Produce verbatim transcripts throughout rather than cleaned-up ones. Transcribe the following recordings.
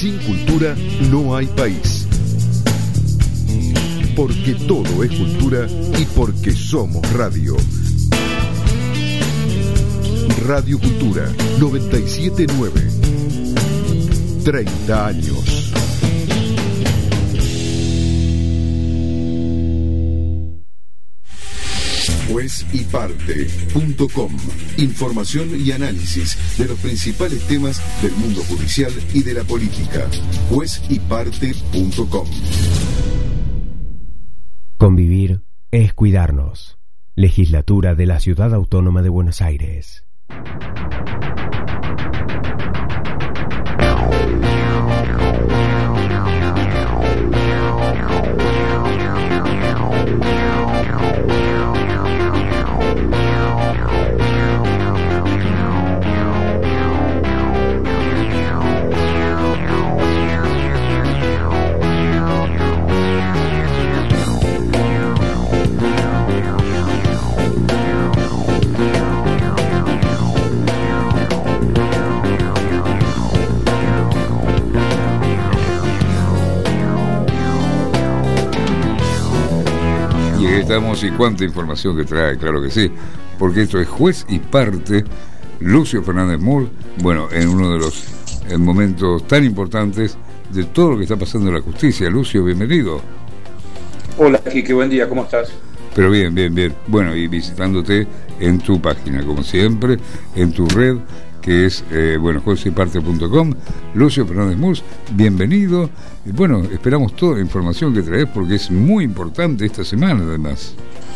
Sin cultura no hay país. Porque todo es cultura y porque somos radio. Radio Cultura noventa y siete punto nueve. treinta años. Juez y Parte punto com. Información y análisis de los principales temas del mundo judicial y de la política. Juez y Parte punto com. Convivir es cuidarnos. Legislatura de la Ciudad Autónoma de Buenos Aires. Estamos, y cuánta información que trae, claro que sí, porque esto es Juez y Parte. Lucio Fernández Mur, bueno, en uno de los en momentos tan importantes de todo lo que está pasando en la justicia. Lucio, bienvenido. Hola, Quique, buen día, ¿cómo estás? Pero bien, bien, bien. Bueno, y visitándote en tu página, como siempre, en tu red, que es, eh, bueno, juez y parte punto com. Lucio Fernández Murs, bienvenido. Y bueno, esperamos toda la información que traes porque es muy importante esta semana, además.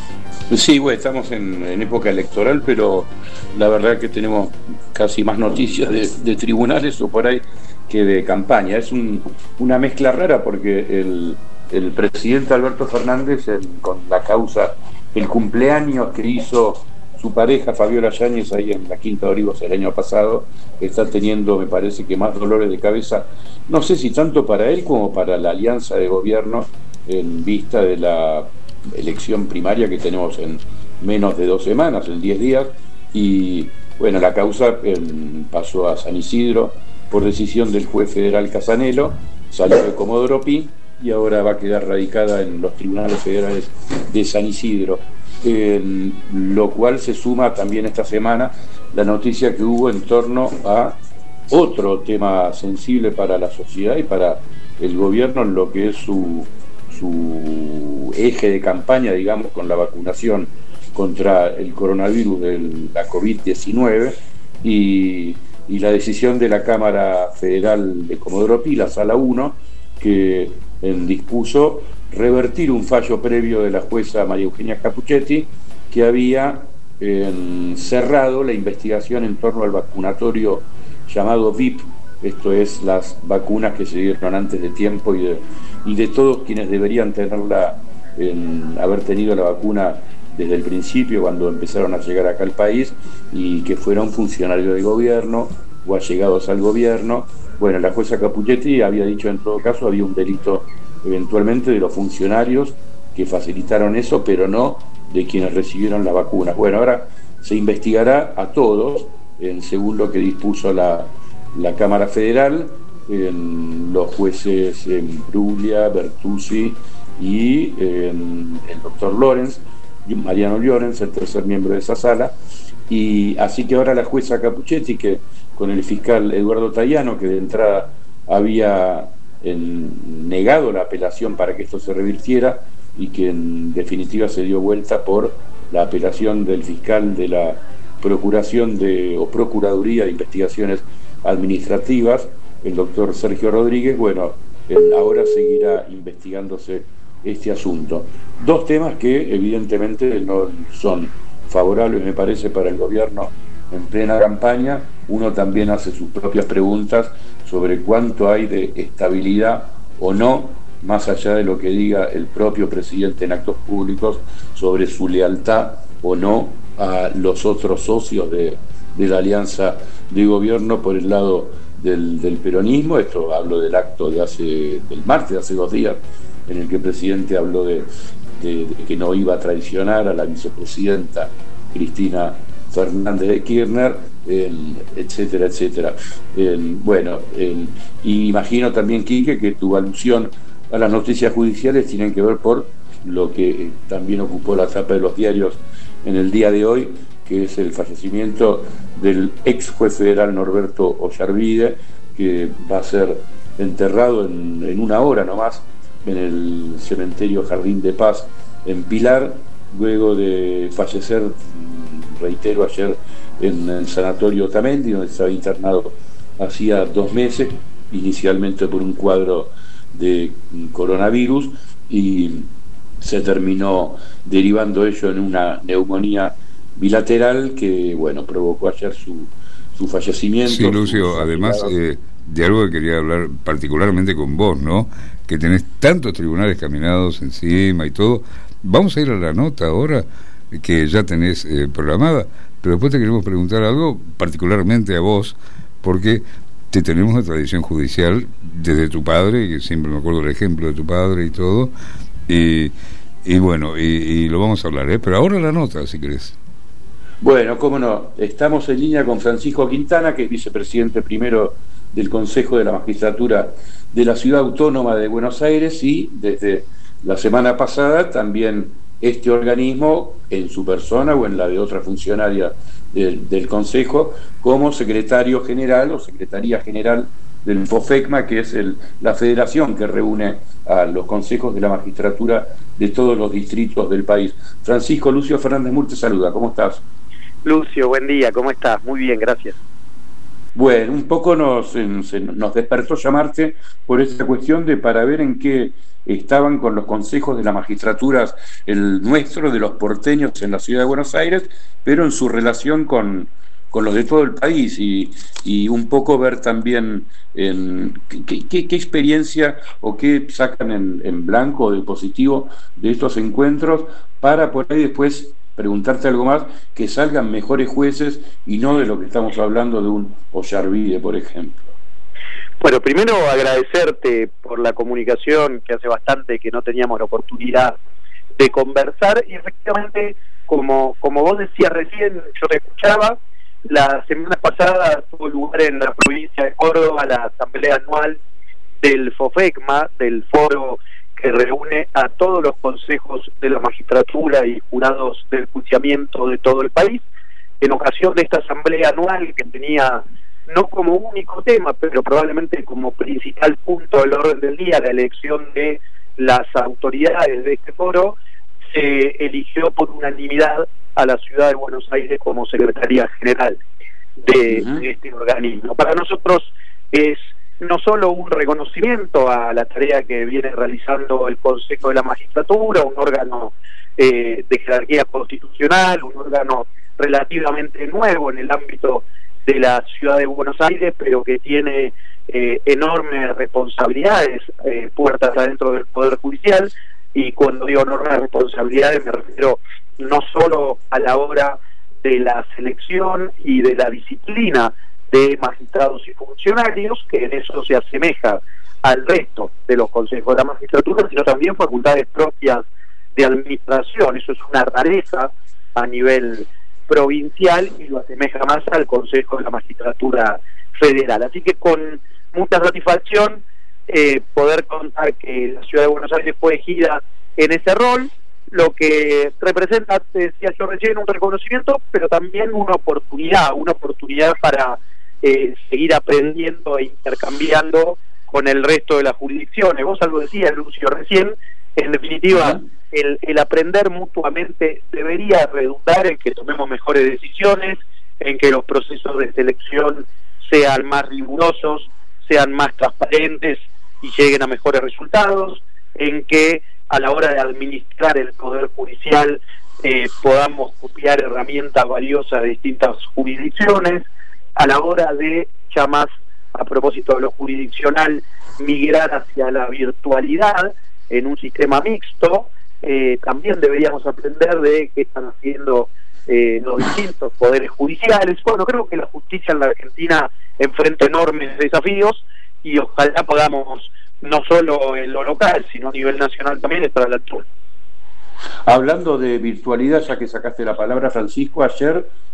Sí, bueno, estamos en, en época electoral, pero la verdad que tenemos casi más noticias de, de tribunales o por ahí que de campaña. Es un, una mezcla rara porque el, el presidente Alberto Fernández, el, con la causa, el cumpleaños que hizo su pareja Fabiola Yáñez ahí en la Quinta de Olivos el año pasado, está teniendo, me parece que más dolores de cabeza, no sé si tanto para él como para la alianza de gobierno en vista de la elección primaria que tenemos en menos de dos semanas, en diez días, y bueno, la causa eh, pasó a San Isidro por decisión del juez federal Casanelo, salió de Comodoro Pi y ahora va a quedar radicada en los tribunales federales de San Isidro. Eh, lo cual se suma también esta semana la noticia que hubo en torno a otro tema sensible para la sociedad y para el gobierno en lo que es su, su eje de campaña, digamos, con la vacunación contra el coronavirus de la covid diecinueve y, y la decisión de la Cámara Federal de Comodoro Pi, la Sala uno, que en, dispuso revertir un fallo previo de la jueza María Eugenia Capuchetti que había eh, cerrado la investigación en torno al vacunatorio llamado V I P, esto es las vacunas que se dieron antes de tiempo y de, y de todos quienes deberían tenerla, en, haber tenido la vacuna desde el principio cuando empezaron a llegar acá al país y que fueron funcionarios de gobierno o allegados al gobierno. Bueno, la jueza Capuchetti había dicho en todo caso había un delito eventualmente de los funcionarios que facilitaron eso, pero no de quienes recibieron la vacuna. Bueno, ahora se investigará a todos, en, según lo que dispuso la, la Cámara Federal, en los jueces en Bruglia, Bertuzzi y en, el doctor Lorenz, Mariano Llorens, el tercer miembro de esa sala, y así que ahora la jueza Capuchetti, que con el fiscal Eduardo Tayano, que de entrada había en, negado la apelación para que esto se revirtiera y que en definitiva se dio vuelta por la apelación del fiscal de la Procuración de o Procuraduría de Investigaciones Administrativas, el doctor Sergio Rodríguez. Bueno, él ahora seguirá investigándose este asunto. Dos temas que evidentemente no son favorables, me parece, para el gobierno en plena campaña. Uno también hace sus propias preguntas sobre cuánto hay de estabilidad o no, más allá de lo que diga el propio presidente en actos públicos, sobre su lealtad o no a los otros socios de, de la alianza de gobierno por el lado del, del peronismo. Esto hablo del acto de hace del martes, de hace dos días, en el que el presidente habló de, de, de que no iba a traicionar a la vicepresidenta Cristina Fernández de Kirchner, el, etcétera, etcétera. El, bueno, el, y imagino también, Quique, que tu alusión a las noticias judiciales tienen que ver por lo que también ocupó la tapa de los diarios en el día de hoy, que es el fallecimiento del ex juez federal Norberto Ollarvide, que va a ser enterrado en, en una hora nomás en el cementerio Jardín de Paz en Pilar, luego de fallecer, reitero, ayer en el sanatorio Otamendi, donde estaba internado hacía dos meses, inicialmente por un cuadro de coronavirus, y se terminó derivando ello en una neumonía bilateral que, bueno, provocó ayer su, su fallecimiento. Sí, Lucio, además eh, de algo que quería hablar particularmente con vos, ¿no? Que tenés tantos tribunales caminados encima y todo. Vamos a ir a la nota ahora, que ya tenés eh, programada, pero después te queremos preguntar algo particularmente a vos, porque te tenemos una tradición judicial desde tu padre, que siempre me acuerdo del ejemplo de tu padre y todo, y, y bueno, y, y lo vamos a hablar, ¿eh? Pero ahora la nota, si querés. Bueno, cómo no, estamos en línea con Francisco Quintana, que es vicepresidente primero del Consejo de la Magistratura de la Ciudad Autónoma de Buenos Aires, y desde la semana pasada también este organismo, en su persona o en la de otra funcionaria del, del Consejo, como secretario general o secretaría general del FOFECMA, que es el, la federación que reúne a los consejos de la magistratura de todos los distritos del país. Francisco, Lucio Fernández Mur te saluda, ¿cómo estás? Lucio, buen día, ¿cómo estás? Muy bien, gracias. Bueno, un poco nos, nos despertó llamarte por esta cuestión de para ver en qué estaban con los consejos de las magistraturas, el nuestro, de los porteños en la ciudad de Buenos Aires, pero en su relación con, con los de todo el país, y, y un poco ver también en, qué, qué, qué experiencia o qué sacan en, en blanco o de positivo de estos encuentros, para por ahí después preguntarte algo más, que salgan mejores jueces y no de lo que estamos hablando de un Ollarvide, por ejemplo. Bueno, primero agradecerte por la comunicación, que hace bastante que no teníamos la oportunidad de conversar, y efectivamente, como, como vos decías recién, yo te escuchaba, la semana pasada tuvo lugar en la provincia de Córdoba la asamblea anual del FOFECMA, del foro que reúne a todos los consejos de la magistratura y jurados del enjuiciamiento de todo el país, en ocasión de esta asamblea anual que tenía no como único tema, pero probablemente como principal punto del orden del día, la elección de las autoridades de este foro, se eligió por unanimidad a la ciudad de Buenos Aires como secretaría general de, uh-huh. de este organismo. Para nosotros es no solo un reconocimiento a la tarea que viene realizando el Consejo de la Magistratura, un órgano eh, de jerarquía constitucional, un órgano relativamente nuevo en el ámbito de la ciudad de Buenos Aires, pero que tiene eh, enormes responsabilidades eh, puertas adentro del Poder Judicial, y cuando digo enormes responsabilidades me refiero no solo a la hora de la selección y de la disciplina de magistrados y funcionarios, que en eso se asemeja al resto de los consejos de la magistratura, sino también facultades propias de administración. Eso es una rareza a nivel provincial y lo asemeja más al Consejo de la Magistratura Federal. Así que con mucha satisfacción eh, poder contar que la ciudad de Buenos Aires fue elegida en ese rol, lo que representa, te decía yo recién, un reconocimiento, pero también una oportunidad, una oportunidad para eh, seguir aprendiendo e intercambiando con el resto de las jurisdicciones. Vos algo decías, Lucio, recién, en definitiva, el, el aprender mutuamente debería redundar en que tomemos mejores decisiones, en que los procesos de selección sean más rigurosos, sean más transparentes y lleguen a mejores resultados, en que a la hora de administrar el Poder Judicial eh, podamos copiar herramientas valiosas de distintas jurisdicciones, a la hora de, ya más a propósito de lo jurisdiccional, migrar hacia la virtualidad en un sistema mixto. Eh, también deberíamos aprender de qué están haciendo eh, los distintos poderes judiciales. Bueno, creo que la justicia en la Argentina enfrenta enormes desafíos y ojalá podamos, no solo en lo local, sino a nivel nacional también, estar a la altura. Hablando de virtualidad, ya que sacaste la palabra, Francisco, ayer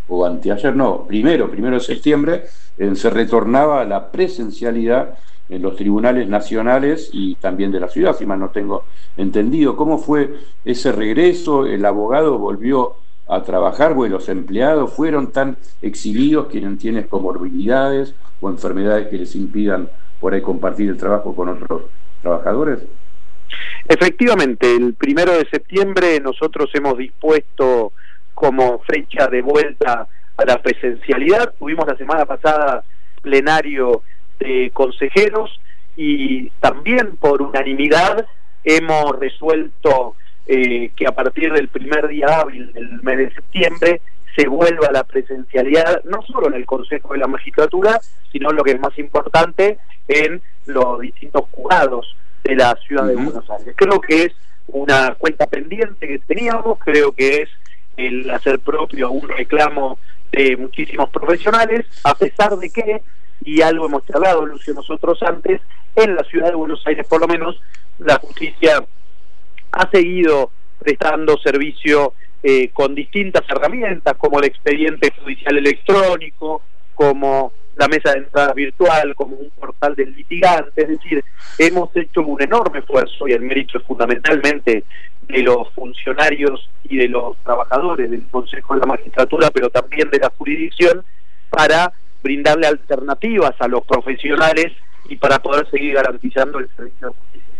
o anteayer, no, primero, primero de septiembre, eh, se retornaba a la presencialidad en los tribunales nacionales y también de la ciudad, si mal no tengo entendido. ¿Cómo fue ese regreso? ¿El abogado volvió a trabajar? Bueno, los empleados fueron tan exhibidos, quienes tienen comorbilidades o enfermedades que les impidan por ahí compartir el trabajo con otros trabajadores. Efectivamente, el primero de septiembre nosotros hemos dispuesto como fecha de vuelta a la presencialidad. Tuvimos la semana pasada plenario de consejeros y también por unanimidad hemos resuelto eh, que a partir del primer día hábil del mes de septiembre se vuelva a la presencialidad, no solo en el Consejo de la Magistratura, sino lo que es más importante, en los distintos juzgados de la ciudad de Buenos Aires. Creo que es una cuenta pendiente que teníamos, creo que es el hacer propio un reclamo de muchísimos profesionales, a pesar de que, y algo hemos charlado, Lucio, nosotros antes, en la ciudad de Buenos Aires por lo menos, la justicia ha seguido prestando servicio eh, con distintas herramientas, como el expediente judicial electrónico, como la mesa de entrada virtual, como un portal del litigante. Es decir, hemos hecho un enorme esfuerzo, y el mérito es fundamentalmente de los funcionarios y de los trabajadores del Consejo de la Magistratura, pero también de la jurisdicción, para brindarle alternativas a los profesionales y para poder seguir garantizando el servicio de justicia.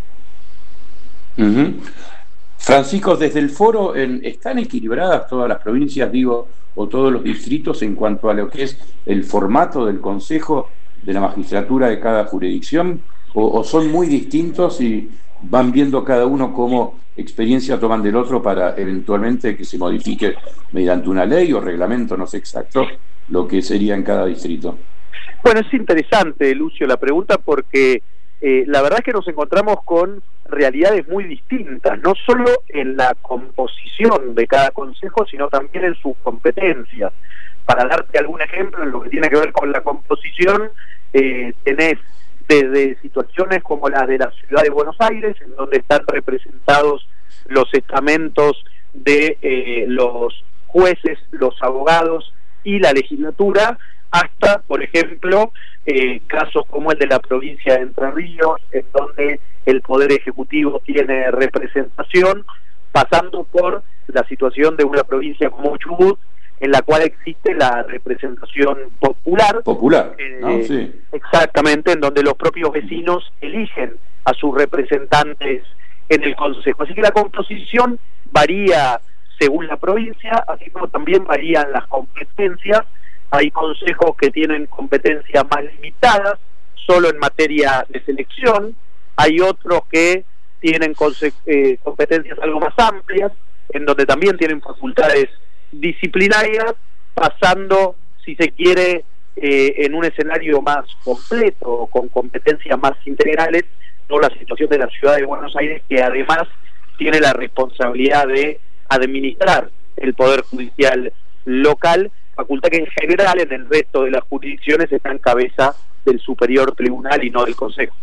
Uh-huh. Francisco, desde el foro, en, ¿están equilibradas todas las provincias, digo, o todos los distritos en cuanto a lo que es el formato del Consejo de la Magistratura de cada jurisdicción, o, o son muy distintos y van viendo cada uno cómo experiencia toman del otro para eventualmente que se modifique mediante una ley o reglamento, no sé exacto, lo que sería en cada distrito? Bueno, es interesante, Lucio, la pregunta, porque eh, la verdad es que nos encontramos con realidades muy distintas, no solo en la composición de cada consejo, sino también en sus competencias. Para darte algún ejemplo, en lo que tiene que ver con la composición, eh, tenés desde situaciones como las de la ciudad de Buenos Aires, en donde están representados los estamentos de eh, los jueces, los abogados y la legislatura, hasta, por ejemplo, eh, casos como el de la provincia de Entre Ríos, en donde el Poder Ejecutivo tiene representación, pasando por la situación de una provincia como Chubut, en la cual existe la representación popular. Popular, eh, ¿no? Sí. Exactamente, en donde los propios vecinos eligen a sus representantes en el Consejo. Así que la composición varía según la provincia, así como también varían las competencias. Hay consejos que tienen competencias más limitadas, solo en materia de selección. Hay otros que tienen eh, competencias algo más amplias, en donde también tienen facultades disciplinarias, pasando, si se quiere, eh, en un escenario más completo, con competencias más integrales, por la situación de la ciudad de Buenos Aires, que además tiene la responsabilidad de administrar el Poder Judicial local, facultad que en general en el resto de las jurisdicciones está en cabeza del Superior Tribunal y no del Consejo.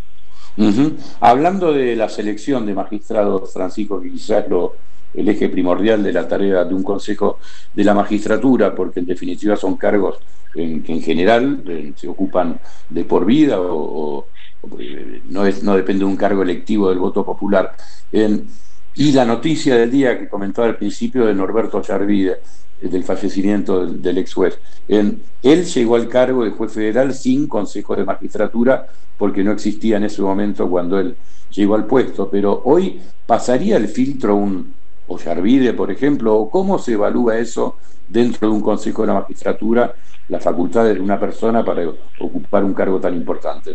Uh-huh. Hablando de la selección de magistrados, Francisco, que quizás lo, el eje primordial de la tarea de un Consejo de la Magistratura, porque en definitiva son cargos en, que en general eh, se ocupan de por vida o, o, o no, es, no depende de un cargo electivo del voto popular. En, y la noticia del día que comentaba al principio de Norberto Yarvide, del fallecimiento del, del ex juez. En, él llegó al cargo de juez federal sin Consejo de Magistratura, porque no existía en ese momento cuando él llegó al puesto, pero hoy pasaría el filtro un o Yarvide, por ejemplo, o cómo se evalúa eso dentro de un Consejo de la Magistratura, la facultad de una persona para ocupar un cargo tan importante.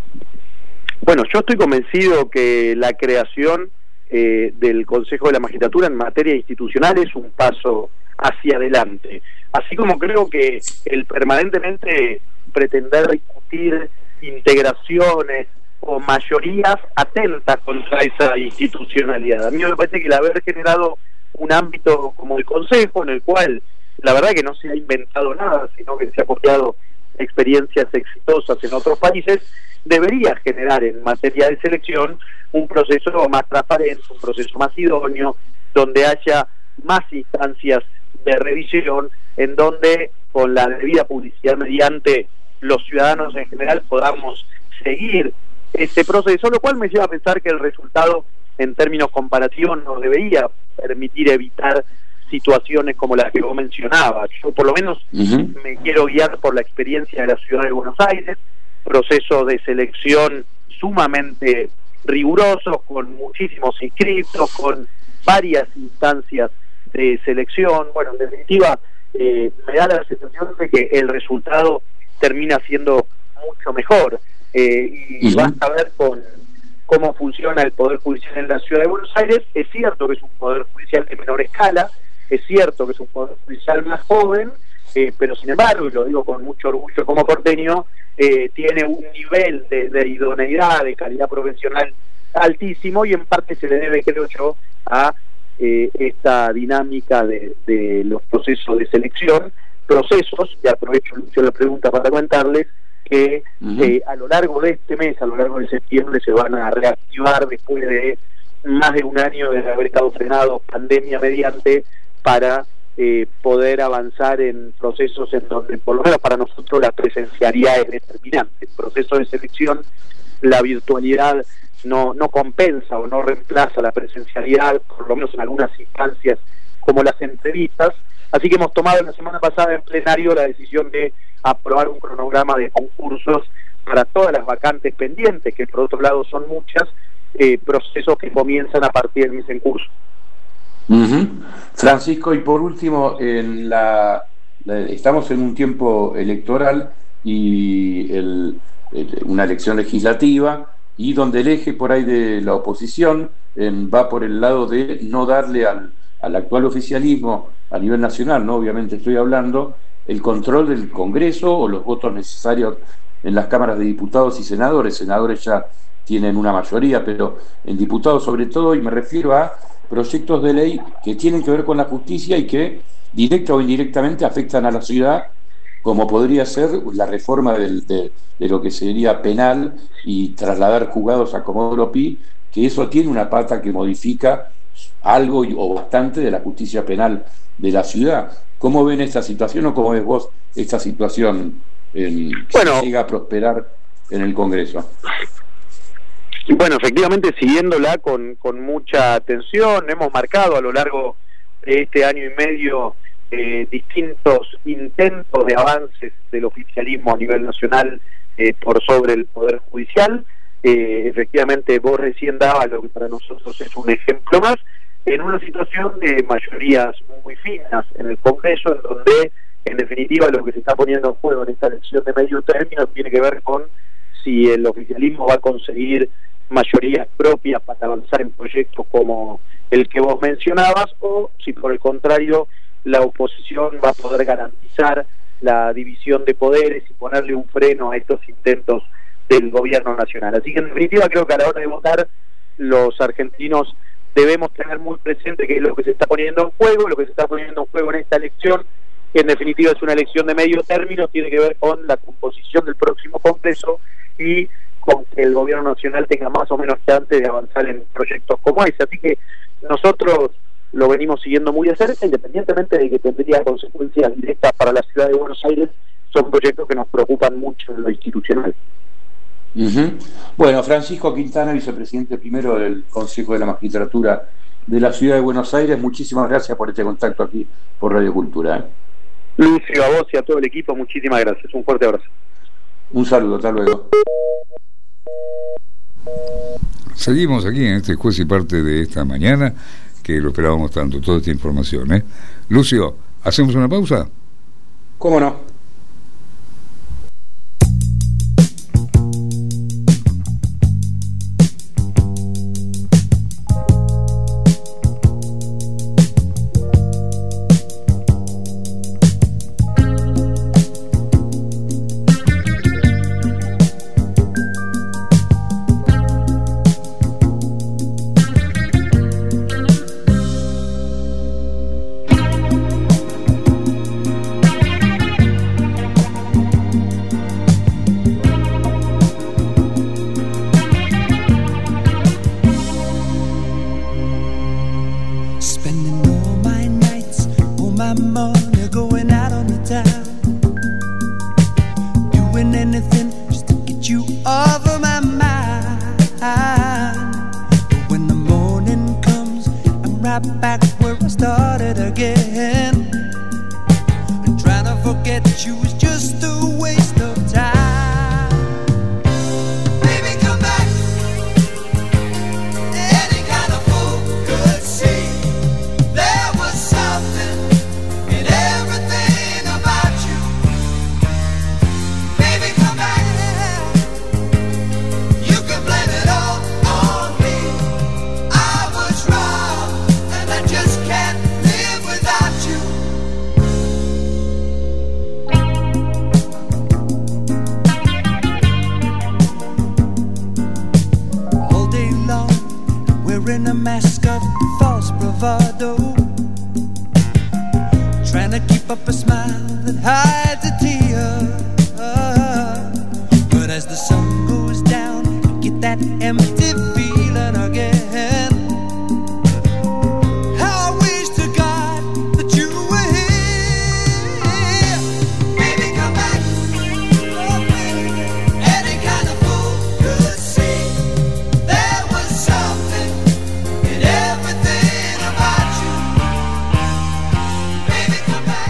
Bueno, yo estoy convencido que la creación eh, del Consejo de la Magistratura en materia institucional es un paso hacia adelante, así como creo que el permanentemente pretender discutir integraciones o mayorías atenta contra esa institucionalidad. A mí me parece que el haber generado un ámbito como el Consejo, en el cual la verdad que no se ha inventado nada, sino que se ha copiado experiencias exitosas en otros países, debería generar en materia de selección un proceso más transparente, un proceso más idóneo, donde haya más instancias de revisión en donde con la debida publicidad mediante los ciudadanos en general podamos seguir este proceso, lo cual me lleva a pensar que el resultado en términos comparativos nos debería permitir evitar situaciones como las que vos mencionabas. Yo por lo menos uh-huh. me quiero guiar por la experiencia de la ciudad de Buenos Aires, proceso de selección sumamente rigurosos, con muchísimos inscritos, con varias instancias de selección. Bueno, en definitiva, eh, me da la sensación de que el resultado termina siendo mucho mejor. Eh, y uh-huh. basta ver con cómo funciona el Poder Judicial en la Ciudad de Buenos Aires. Es cierto que es un Poder Judicial de menor escala, es cierto que es un Poder Judicial más joven, eh, pero sin embargo, y lo digo con mucho orgullo como porteño, eh, tiene un nivel de, de idoneidad, de calidad profesional altísimo, y en parte se le debe, creo yo, a eh, esta dinámica de, de los procesos de selección, procesos, y aprovecho Lucio la pregunta para comentarles, que uh-huh. eh, a lo largo de este mes, a lo largo de septiembre, se van a reactivar después de más de un año de haber estado frenados pandemia mediante, para eh, poder avanzar en procesos en donde, por lo menos para nosotros, la presencialidad es determinante. El proceso de selección, la virtualidad no, no compensa o no reemplaza la presencialidad, por lo menos en algunas instancias como las entrevistas. Así que hemos tomado la semana pasada en plenario la decisión de aprobar un cronograma de concursos para todas las vacantes pendientes, que por otro lado son muchas, eh, procesos que comienzan a partir del mes en curso. Uh-huh. Francisco, y por último, en la, la estamos en un tiempo electoral y el, el, una elección legislativa, y donde el eje por ahí de la oposición en, va por el lado de no darle al, al actual oficialismo a nivel nacional, no obviamente estoy hablando, el control del Congreso o los votos necesarios en las cámaras de diputados y senadores. Senadores ya tienen una mayoría, pero en diputados sobre todo, y me refiero a proyectos de ley que tienen que ver con la justicia y que directa o indirectamente afectan a la ciudad, como podría ser la reforma del, de, de lo que sería penal y trasladar juzgados a Comodoro Pi, que eso tiene una pata que modifica algo o bastante de la justicia penal de la ciudad. ¿Cómo ven esta situación o cómo ves vos esta situación en, bueno, que llega a prosperar en el Congreso? Bueno, efectivamente, siguiéndola con, con mucha atención, hemos marcado a lo largo de este año y medio eh, distintos intentos de avances del oficialismo a nivel nacional eh, por sobre el Poder Judicial. Eh, efectivamente, vos recién dabas lo que para nosotros es un ejemplo más, en una situación de mayorías muy finas en el Congreso, en donde, en definitiva, lo que se está poniendo en juego en esta elección de medio término tiene que ver con si el oficialismo va a conseguir mayorías propias para avanzar en proyectos como el que vos mencionabas, o si por el contrario la oposición va a poder garantizar la división de poderes y ponerle un freno a estos intentos del gobierno nacional. Así que en definitiva creo que a la hora de votar los argentinos debemos tener muy presente que es lo que se está poniendo en juego, lo que se está poniendo en juego en esta elección, que en definitiva es una elección de medio término, tiene que ver con la composición del próximo Congreso y con que el gobierno nacional tenga más o menos chance de avanzar en proyectos como ese. Así que nosotros lo venimos siguiendo muy de cerca, independientemente de que tendría consecuencias directas para la ciudad de Buenos Aires. Son proyectos que nos preocupan mucho en lo institucional. Uh-huh. Bueno, Francisco Quintana, vicepresidente primero del Consejo de la Magistratura de la ciudad de Buenos Aires, muchísimas gracias por este contacto aquí por Radio Cultura. ¿eh? Lucio, a vos y a todo el equipo, muchísimas gracias. Un fuerte abrazo. Un saludo, hasta luego. Seguimos aquí en este juez y parte de esta mañana, que lo esperábamos tanto, toda esta información. ¿eh? Lucio, ¿hacemos una pausa? ¿Cómo no? over my mind. But when the morning comes, I'm right back where I started again. And trying to forget you is just a waste of time. Baby, come back. Any kind of fool could see there was something in everything about you. Baby, come back. You can blame it all on me. I was wrong, and I just can't live without you. All day long, wearing a mask of false bravado, trying to keep up a smile that hides a tear. But as the sun goes down, I get that empty feeling again. How I wish to God that you were here. Baby, come back. Oh, baby. Any kind of fool could see there was something in everything about you. Baby, come back.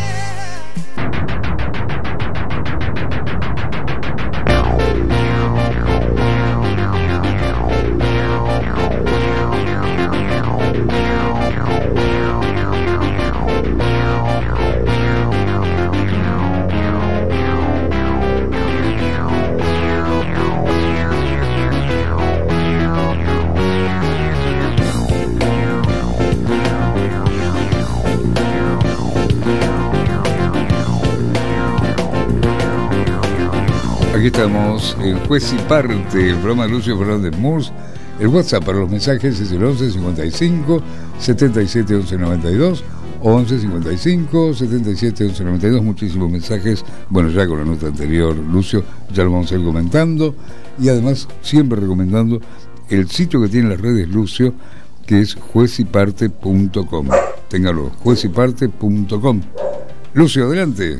Aquí estamos en Juez y Parte, el programa de Lucio Fernández Murs. El WhatsApp para los mensajes es el once cincuenta y cinco setenta y siete once noventa y dos, once cincuenta y cinco setenta y siete once noventa y dos. Muchísimos mensajes, bueno, ya con la nota anterior, Lucio, ya lo vamos a ir comentando, y además siempre recomendando el sitio que tiene las redes Lucio, que es juez y parte punto com. Téngalo, juez y parte punto com. Lucio, adelante.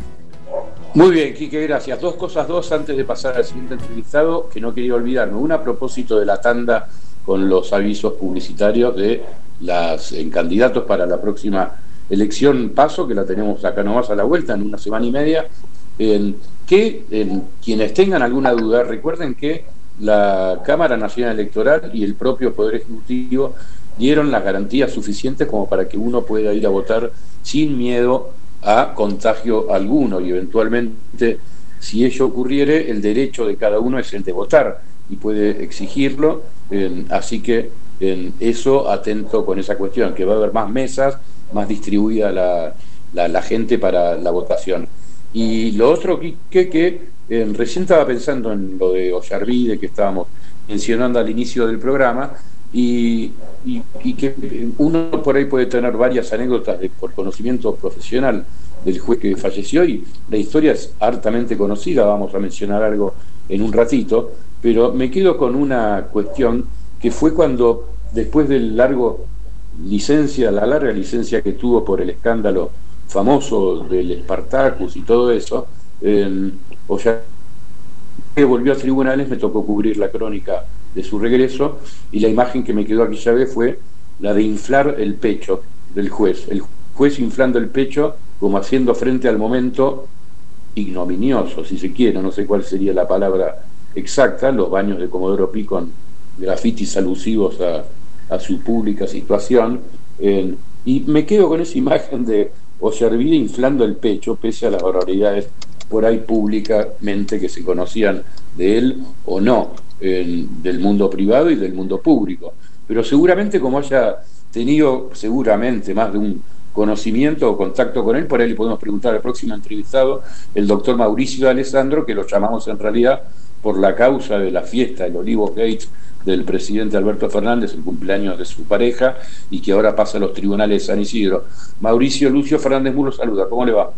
Muy bien, Quique, gracias. Dos cosas, dos, antes de pasar al siguiente entrevistado, que no quería olvidarme. Una a propósito de la tanda con los avisos publicitarios de los candidatos para la próxima elección PASO, que la tenemos acá nomás a la vuelta, en una semana y media. En que en quienes tengan alguna duda, recuerden que la Cámara Nacional Electoral y el propio Poder Ejecutivo dieron las garantías suficientes como para que uno pueda ir a votar sin miedo a contagio alguno, y eventualmente, si ello ocurriere, el derecho de cada uno es el de votar y puede exigirlo. Eh, así que en eso, atento con esa cuestión, que va a haber más mesas, más distribuida la, la, la gente para la votación. Y lo otro, Quique, que eh, recién estaba pensando en lo de Ollarvide, que estábamos mencionando al inicio del programa, y, y, y que uno por ahí puede tener varias anécdotas de, por conocimiento profesional del juez que falleció, y la historia es hartamente conocida, vamos a mencionar algo en un ratito, pero me quedo con una cuestión que fue cuando, después del largo licencia, la larga licencia que tuvo por el escándalo famoso del Spartacus y todo eso, eh, o ya que volvió a tribunales, me tocó cubrir la crónica de su regreso, y la imagen que me quedó aquella vez fue la de inflar el pecho del juez, el juez inflando el pecho como haciendo frente al momento ignominioso, si se quiere, no sé cuál sería la palabra exacta, los baños de Comodoro Pi con grafitis alusivos a, a su pública situación, eh, y me quedo con esa imagen de Ollarvide inflando el pecho pese a las barbaridades por ahí públicamente que se conocían de él o no, eh, del mundo privado y del mundo público. Pero seguramente, como haya tenido seguramente más de un conocimiento o contacto con él, por ahí le podemos preguntar al próximo entrevistado, el doctor Mauricio Alessandro, que lo llamamos en realidad por la causa de la fiesta del Olivos Gates del presidente Alberto Fernández, el cumpleaños de su pareja, y que ahora pasa a los tribunales de San Isidro. Mauricio Lucio Fernández Muro saluda, ¿cómo le va?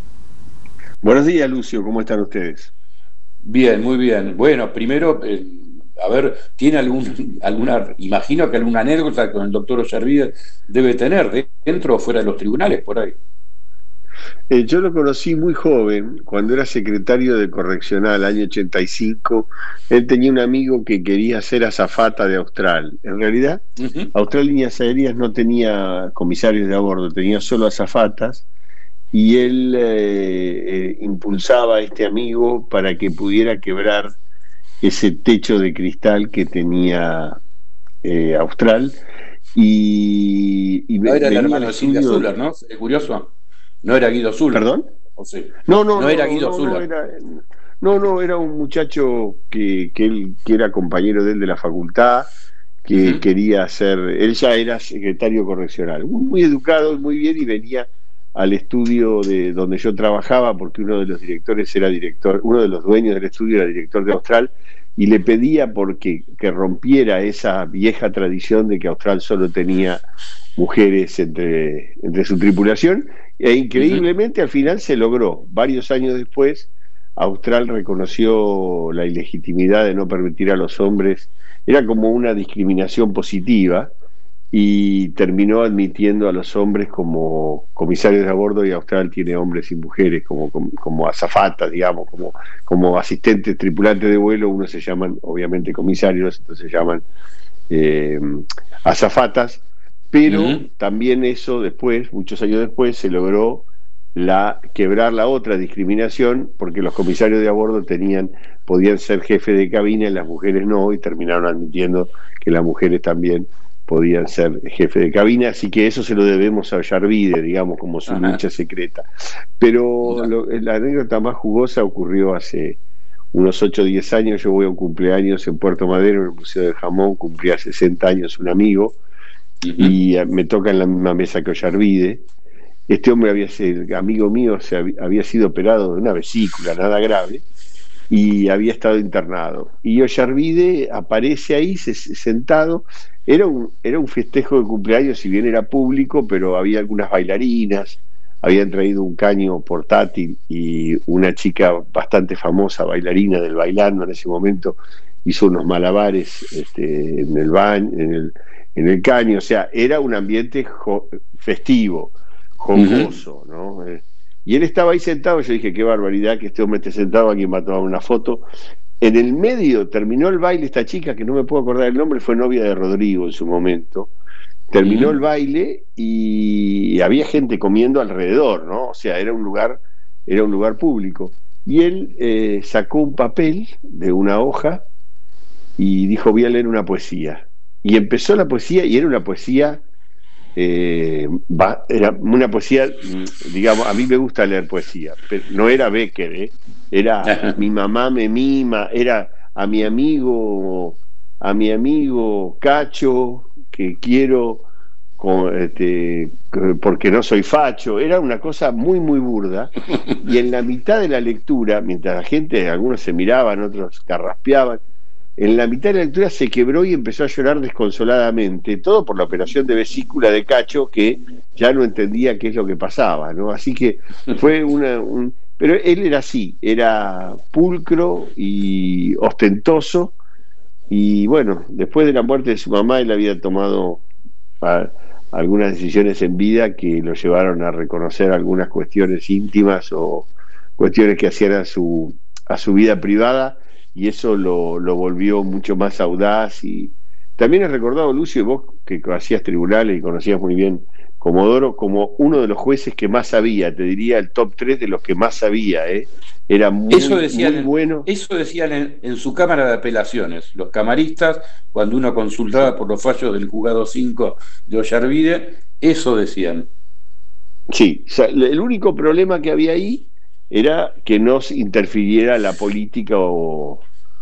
Buenos días, Lucio, ¿cómo están ustedes? Bien, muy bien. Bueno, primero, eh, a ver, ¿tiene algún, alguna, imagino que alguna anécdota con el doctor Ollarvide debe tener, dentro o fuera de los tribunales, por ahí? Eh, yo lo conocí muy joven, cuando era secretario de Correccional, año ochenta y cinco. Él tenía un amigo que quería ser azafata de Austral. En realidad, uh-huh. Austral Líneas Aéreas no tenía comisarios de a bordo, tenía solo azafatas, y él eh, eh, impulsaba a este amigo para que pudiera quebrar ese techo de cristal que tenía eh, Austral. Y, y no era el hermano de Silvia Zuller, ¿no? Es curioso. No era Guido Zuller. ¿Perdón? ¿O sí? No, no, no, no era Guido no, Zuller. No era, no, no, era un muchacho que, que él que era compañero de él de la facultad, que uh-huh. quería ser, él ya era secretario correccional, muy, muy educado, muy bien, y venía al estudio de donde yo trabajaba, porque uno de los directores era director, uno de los dueños del estudio era director de Austral, y le pedía porque que rompiera esa vieja tradición de que Austral solo tenía mujeres entre, entre su tripulación, e increíblemente uh-huh. al final se logró. Varios años después, Austral reconoció la ilegitimidad de no permitir a los hombres, era como una discriminación positiva, y terminó admitiendo a los hombres como comisarios de a bordo, y Austral tiene hombres y mujeres como, como, como azafatas, digamos, como, como asistentes tripulantes de vuelo. Unos se llaman obviamente comisarios, otros se llaman eh, azafatas, pero uh-huh. también eso después, muchos años después, se logró la quebrar la otra discriminación, porque los comisarios de a bordo tenían, podían ser jefes de cabina y las mujeres no, y terminaron admitiendo que las mujeres también podían ser jefe de cabina, así que eso se lo debemos a Yarvide, digamos, como su Ajá. lucha secreta. Pero lo, la anécdota más jugosa ocurrió hace unos ocho o diez años. Yo voy a un cumpleaños en Puerto Madero, en el Museo del Jamón, cumplía sesenta años un amigo, uh-huh. y me toca en la misma mesa que Yarvide. Este hombre había sido, amigo mío, se había, había sido operado de una vesícula, nada grave, y había estado internado. Y Ollarvide aparece ahí se, sentado. Era un, era un festejo de cumpleaños, si bien era público, pero había algunas bailarinas, habían traído un caño portátil, y una chica bastante famosa, bailarina del Bailando en ese momento, hizo unos malabares este, en el baño, en el, en el caño. O sea, era un ambiente jo- festivo, jocoso, uh-huh. ¿no? Eh, y él estaba ahí sentado. Yo dije, qué barbaridad que este hombre esté sentado, alguien va a tomar una foto. En el medio terminó el baile, esta chica, que no me puedo acordar el nombre, fue novia de Rodrigo en su momento. Terminó uh-huh. el baile y había gente comiendo alrededor, ¿no? O sea, era un lugar, era un lugar público. Y él eh, sacó un papel de una hoja y dijo, voy a leer una poesía. Y empezó la poesía, y era una poesía Eh, va, era una poesía, digamos, a mí me gusta leer poesía, pero no era Becker, ¿eh? Era mi mamá me mima, era a mi amigo, a mi amigo Cacho, que quiero con, este, porque no soy facho. Era una cosa muy muy burda, y en la mitad de la lectura, mientras la gente, algunos se miraban, otros carraspeaban, en la mitad de la lectura se quebró y empezó a llorar desconsoladamente, todo por la operación de vesícula de Cacho, que ya no entendía qué es lo que pasaba, ¿no? Así que fue una... Un... Pero él era así, era pulcro y ostentoso, y bueno, después de la muerte de su mamá, él había tomado a, algunas decisiones en vida que lo llevaron a reconocer algunas cuestiones íntimas o cuestiones que hacían a su, a su vida privada, y eso lo, lo volvió mucho más audaz. Y también has recordado, Lucio, vos que hacías tribunales y conocías muy bien Comodoro, como uno de los jueces que más sabía, te diría el top tres de los que más sabía, ¿eh? Era muy, eso decían, muy bueno. Eso decían en, en su cámara de apelaciones, los camaristas, cuando uno consultaba por los fallos del juzgado cinco de Ollarvide, eso decían. Sí, o sea, el único problema que había ahí era que no interfiriera la política o,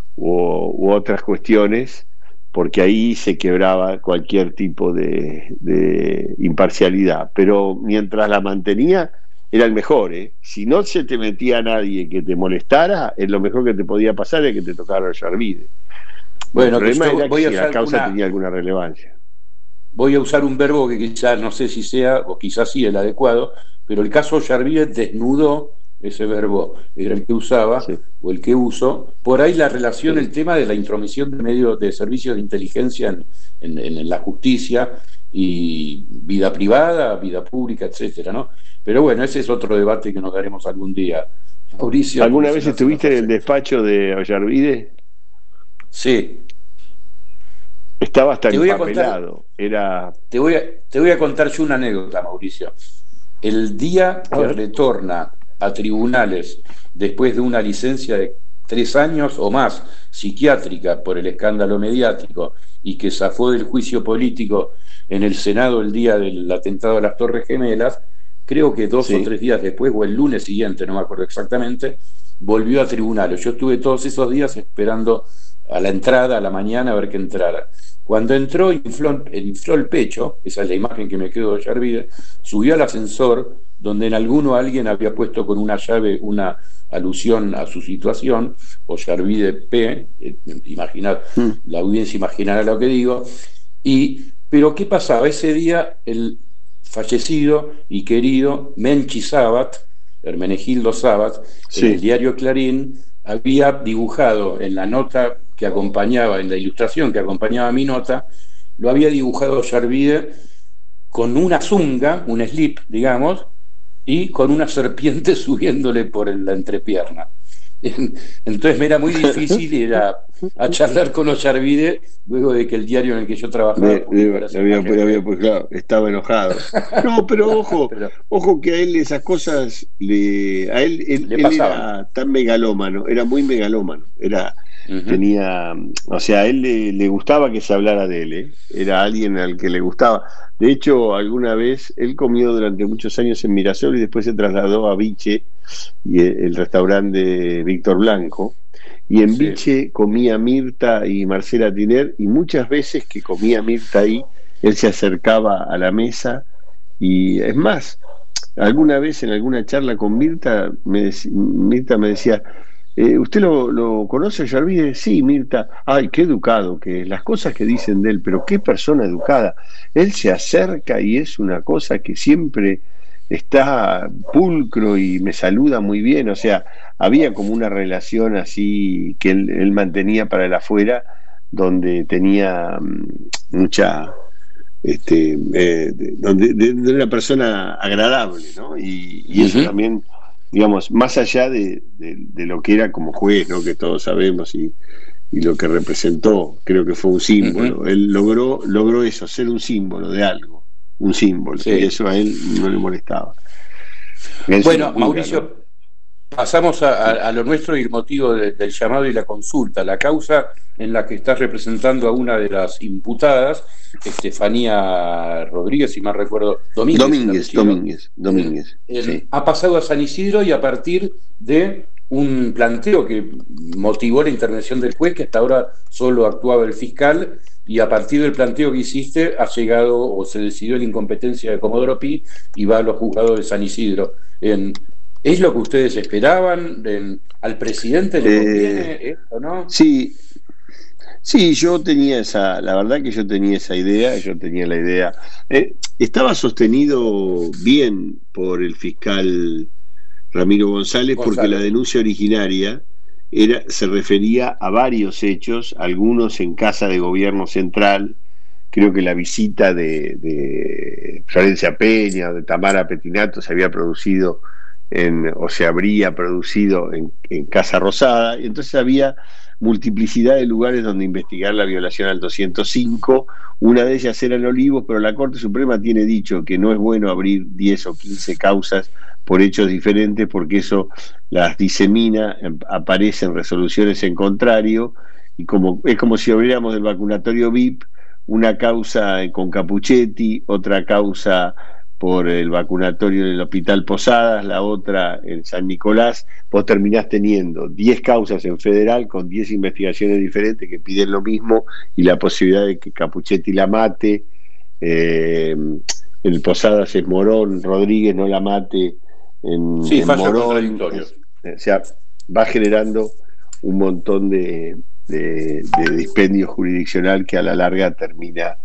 o u otras cuestiones, porque ahí se quebraba cualquier tipo de, de imparcialidad. Pero mientras la mantenía, era el mejor, ¿eh? Si no se te metía a nadie que te molestara, es lo mejor que te podía pasar, es que te tocara Ollarvide. Bueno, el problema era voy que a si la causa alguna... tenía alguna relevancia. Voy a usar un verbo que quizás no sé si sea, o quizás sí el adecuado, pero el caso Ollarvide desnudó ese verbo, era el que usaba, sí. o el que uso, por ahí la relación, sí. el tema de la intromisión de medios de servicios de inteligencia en, en, en la justicia, y vida privada, vida pública, etcétera, ¿no? Pero bueno, ese es otro debate que nos daremos algún día. Mauricio, ¿alguna vez estuviste en el despacho de Ollarvide? Sí. Estaba hasta te voy empapelado. A contar, Era... te, voy a, te voy a contar yo una anécdota, Mauricio. El día que retorna a tribunales después de una licencia de tres años o más psiquiátrica por el escándalo mediático y que zafó del juicio político en el Senado el día del atentado a las Torres Gemelas, creo que dos sí. o tres días después, o el lunes siguiente, no me acuerdo exactamente, volvió a tribunales. Yo estuve todos esos días esperando a la entrada, a la mañana, a ver que entrara. Cuando entró, infló, infló el pecho, esa es la imagen que me quedó de Ollarvide, subió al ascensor, donde en alguno alguien había puesto con una llave una alusión a su situación, Ollarvide P, eh, imaginar, mm. la audiencia imaginará lo que digo, y, pero ¿qué pasaba? Ese día el fallecido y querido Menchi Sabat, Hermenegildo Sabat, sí. en el diario Clarín, había dibujado en la nota que acompañaba, en la ilustración que acompañaba mi nota, lo había dibujado Ollarvide con una zunga, un slip, digamos, y con una serpiente subiéndole por la entrepierna. Entonces me era muy difícil ir a, a charlar con Ollarvide luego de que el diario en el que yo trabajaba me, me, había, había, había, pues, claro, estaba enojado. No, pero ojo, pero, ojo que a él esas cosas le, a él, él, él era tan megalómano, era muy megalómano, era uh-huh. tenía, o sea, a él le, le gustaba que se hablara de él, ¿eh? Era alguien al que le gustaba. De hecho, alguna vez él comió durante muchos años en Mirasol y después se trasladó a Viche, y el, el restaurante de Víctor Blanco, y en sí. Viche comía Mirta y Marcela Tiner, y muchas veces que comía Mirta ahí, él se acercaba a la mesa, y es más, alguna vez en alguna charla con Mirta, me, Mirta me decía, Eh, ¿usted lo, lo conoce, Ollarvide? Sí, Mirta. Ay, qué educado que es, las cosas que dicen de él, pero qué persona educada. Él se acerca y es una cosa que siempre está pulcro y me saluda muy bien. O sea, había como una relación así que él, él mantenía para el afuera, donde tenía mucha... Este, eh, donde de, de una persona agradable, ¿no? Y, y eso uh-huh. también... digamos, más allá de, de, de lo que era como juez, ¿no? Que todos sabemos, y, y lo que representó, creo que fue un símbolo. Uh-huh. Él logró logró eso, ser un símbolo de algo, un símbolo, sí. y eso a él no le molestaba. Eso bueno, Mauricio, ¿no? Pasamos a, a, a lo nuestro y el motivo de, del llamado y la consulta, la causa en la que estás representando a una de las imputadas, Estefanía Rodríguez, si mal recuerdo, Domínguez. Domínguez, Domínguez, Domínguez. Eh, sí. Ha pasado a San Isidro y a partir de un planteo que motivó la intervención del juez, que hasta ahora solo actuaba el fiscal, y a partir del planteo que hiciste ha llegado o se decidió la incompetencia de Comodoro Pi y va a los juzgados de San Isidro. En, ¿Es lo que ustedes esperaban? En, ¿Al presidente le conviene eh, esto, no? Sí, sí, yo tenía esa, la verdad que yo tenía esa idea, yo tenía la idea. Eh, estaba sostenido bien por el fiscal Ramiro González, González, porque la denuncia originaria era, se refería a varios hechos, algunos en Casa de Gobierno Central. Creo que la visita de, de Florencia Peña o de Tamara Petinato se había producido en, o se habría producido en, en Casa Rosada, y entonces había multiplicidad de lugares donde investigar la violación al doscientos cinco. Una de ellas era en Olivos, pero la Corte Suprema tiene dicho que no es bueno abrir diez o quince causas por hechos diferentes, porque eso las disemina, aparecen resoluciones en contrario, y como es como si abriéramos el vacunatorio V I P, una causa con Capuchetti, otra causa por el vacunatorio en el Hospital Posadas, la otra en San Nicolás. Vos terminás teniendo diez causas en federal con diez investigaciones diferentes que piden lo mismo, y la posibilidad de que Capuchetti la mate, eh, en el Posadas es Morón, Rodríguez no la mate en, sí, en Morón. O sea, va generando un montón de, de, de dispendio jurisdiccional que a la larga termina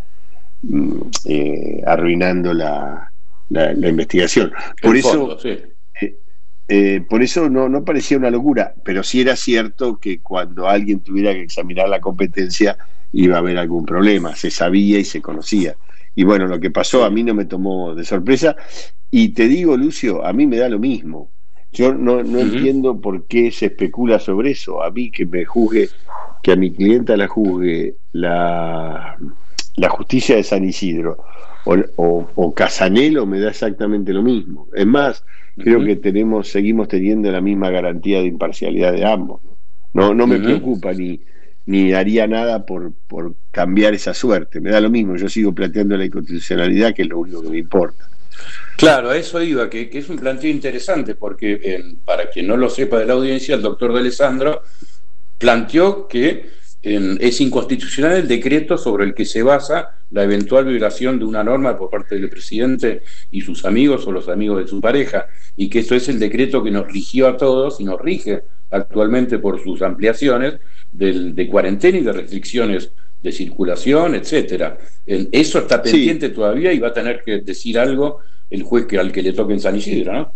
eh, arruinando la La, la investigación. Por el eso, fondo, sí. eh, eh, por eso no, no parecía una locura, pero sí era cierto que cuando alguien tuviera que examinar la competencia iba a haber algún problema, se sabía y se conocía. y bueno, lo que pasó a mí no me tomó de sorpresa, y te digo, Lucio, a mí me da lo mismo. Yo no, no uh-huh. entiendo por qué se especula sobre eso. A mí que me juzgue, que a mi clienta la juzgue la, la justicia de San Isidro o, o, o Casanelo, me da exactamente lo mismo. Es más, uh-huh. creo que tenemos seguimos teniendo la misma garantía de imparcialidad de ambos. No, no, no me uh-huh. preocupa ni, ni haría nada por, por cambiar esa suerte. Me da lo mismo, yo sigo planteando la inconstitucionalidad, que es lo único que me importa. Claro, a eso iba, que, que es un planteo interesante, porque eh, para quien no lo sepa de la audiencia, el doctor D'Alessandro planteó que eh, es inconstitucional el decreto sobre el que se basa la eventual violación de una norma por parte del presidente y sus amigos o los amigos de su pareja, y que esto es el decreto que nos rigió a todos y nos rige actualmente por sus ampliaciones del, de cuarentena y de restricciones de circulación, etcétera. Eso está pendiente sí. todavía, y va a tener que decir algo el juez que al que le toque en San Isidro, ¿no?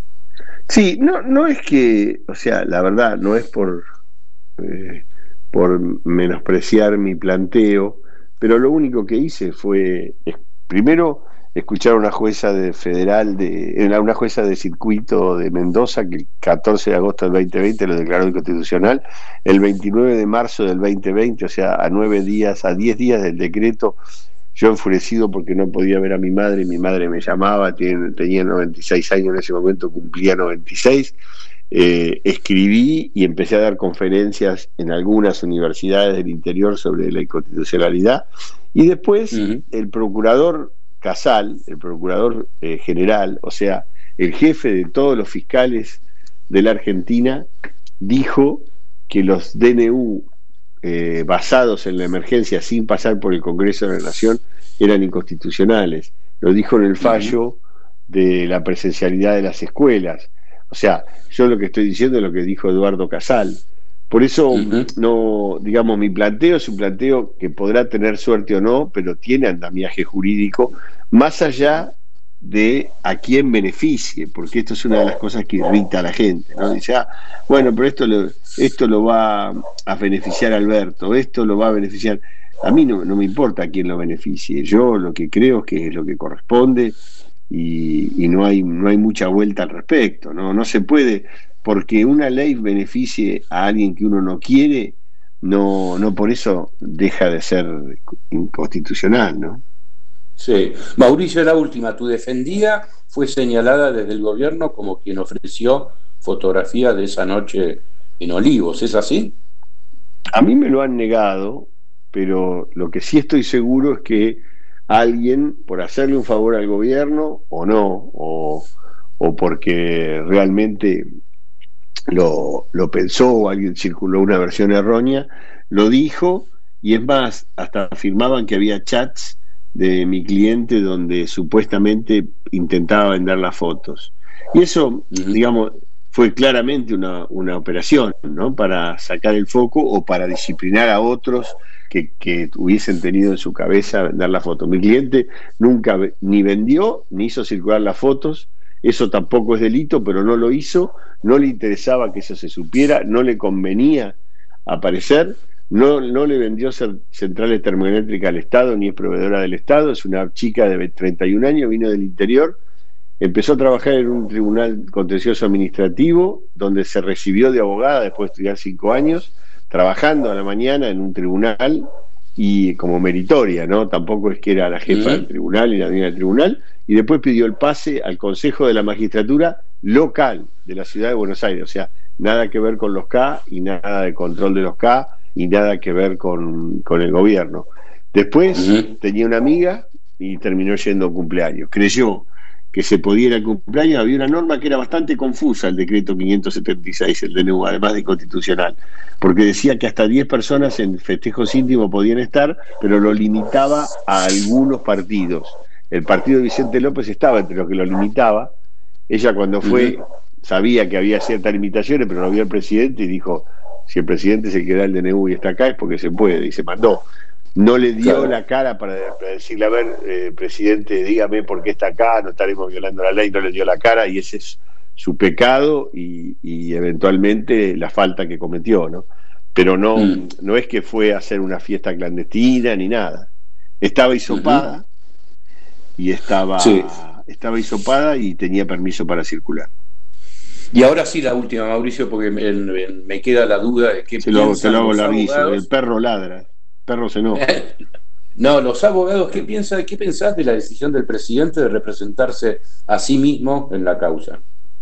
Sí, no, no es que, o sea, la verdad, no es por eh, por menospreciar mi planteo, pero lo único que hice fue es, primero escuchar a una jueza de federal de una jueza de circuito de Mendoza, que el catorce de agosto del veinte veinte lo declaró inconstitucional, el veintinueve de marzo del veinte veinte, o sea, a nueve días, a diez días del decreto, yo enfurecido porque no podía ver a mi madre, mi madre me llamaba, tenía, tenía noventa y seis años en ese momento, cumplía noventa y seis, eh, escribí y empecé a dar conferencias en algunas universidades del interior sobre la inconstitucionalidad, y después uh-huh. el procurador Casal, el procurador eh, general, o sea, el jefe de todos los fiscales de la Argentina, dijo que los D N U eh, basados en la emergencia sin pasar por el Congreso de la Nación eran inconstitucionales. Lo dijo en el fallo de la presencialidad de las escuelas. O sea, yo lo que estoy diciendo es lo que dijo Eduardo Casal. Por eso, uh-huh. no, digamos, mi planteo es un planteo que podrá tener suerte o no, pero tiene andamiaje jurídico, más allá de a quién beneficie, porque esto es una de las cosas que irrita a la gente, ¿no? Dice, ah, bueno, pero esto lo, esto lo va a beneficiar a Alberto, esto lo va a beneficiar. A mí no, no me importa a quién lo beneficie, yo lo que creo es que es lo que corresponde, y, y no hay, no hay mucha vuelta al respecto, ¿no? No se puede, porque una ley beneficie a alguien que uno no quiere, no, no por eso deja de ser inconstitucional, ¿no? Sí. Mauricio, la última, tu defendida fue señalada desde el gobierno como quien ofreció fotografía de esa noche en Olivos, ¿es así? A mí me lo han negado, pero lo que sí estoy seguro es que alguien, por hacerle un favor al gobierno, o no, o, o porque realmente lo, lo pensó, o alguien circuló una versión errónea, lo dijo, y es más, hasta afirmaban que había chats de mi cliente donde supuestamente intentaba vender las fotos. Y eso, uh-huh. digamos, fue claramente una, una operación, ¿no? Para sacar el foco o para disciplinar a otros que, que hubiesen tenido en su cabeza vender la foto. Mi cliente nunca ni vendió ni hizo circular las fotos. Eso tampoco es delito, pero no lo hizo, no le interesaba que eso se supiera, no le convenía aparecer. No, no le vendió centrales termoeléctricas al Estado, ni es proveedora del Estado. Es una chica de treinta y un años, vino del interior, empezó a trabajar en un tribunal contencioso administrativo, donde se recibió de abogada después de estudiar cinco años, trabajando a la mañana en un tribunal, y como meritoria, ¿no? Tampoco es que era la jefa uh-huh. del tribunal y la dueña del tribunal, y después pidió el pase al Consejo de la Magistratura local de la Ciudad de Buenos Aires, o sea, nada que ver con los K y nada de control de los K, y nada que ver con, con el gobierno. Después uh-huh. tenía una amiga y terminó yendo a un cumpleaños. Creyó que se podía ir al cumpleaños. Había una norma que era bastante confusa, el decreto quinientos setenta y seis, el D N U, además de inconstitucional, porque decía que hasta diez personas en festejos íntimos podían estar, pero lo limitaba a algunos partidos. El partido de Vicente López estaba entre los que lo limitaba. Ella, cuando fue, uh-huh. sabía que había ciertas limitaciones, pero no había el presidente, y dijo, si el presidente se queda el D N U y está acá es porque se puede, y se mandó. No le dio claro. la cara para, para decirle, a ver, eh, presidente, dígame por qué está acá, no estaremos violando la ley. No le dio la cara, y ese es su pecado y, y eventualmente la falta que cometió, ¿no? Pero no, mm. no es que fue a hacer una fiesta clandestina ni nada. Estaba hisopada, uh-huh. y estaba, sí. estaba hisopada y tenía permiso para circular. Y ahora sí la última, Mauricio, porque me, me, me queda la duda de qué Se lo, te lo hago los larguísimo, abogados. el perro ladra, el perro se enoja. No, los abogados, ¿qué piensa, qué pensás de la decisión del presidente de representarse a sí mismo en la causa?